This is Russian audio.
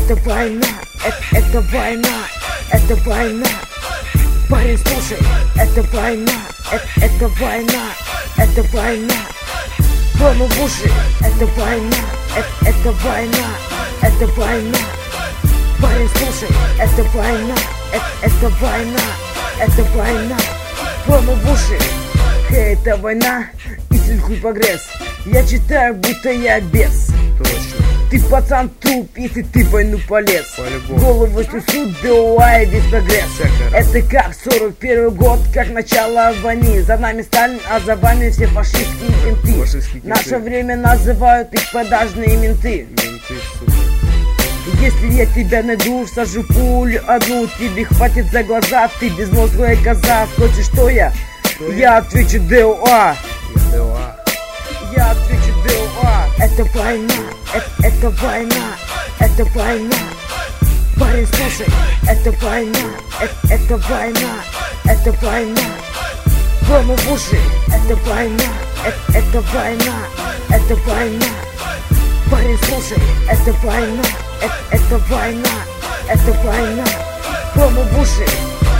Это война, это война, это война. Парень, слушай, это война, это война, это война. Промо в уши, это война, это война, это война. Парень, слушай, это война, это война, это война. Промо в уши, это война, и хуй погрез. Я читаю, будто я бес. Точно. Ты пацан труп, если ты в войну полез. По-любому. Голову снесут, ДОА и весь прогресс. Это как 41 год, как начало войны. За нами Сталин, а за вами все фашистские менты. Наше время называют их продажные менты. Менты, сука. Если я тебя найду, сажу пулю одну. Тебе хватит за глаза, ты безмозглая коза. Хочешь, что я? Я отвечу ДОА. ДОА. Я отвечу ДОА. Это война, это война, это война. Парень, слушай, это война, это война, это война. Промо в уши, это война, это война, это война. Парень, слушай, это война, это война, это война. Промо в уши.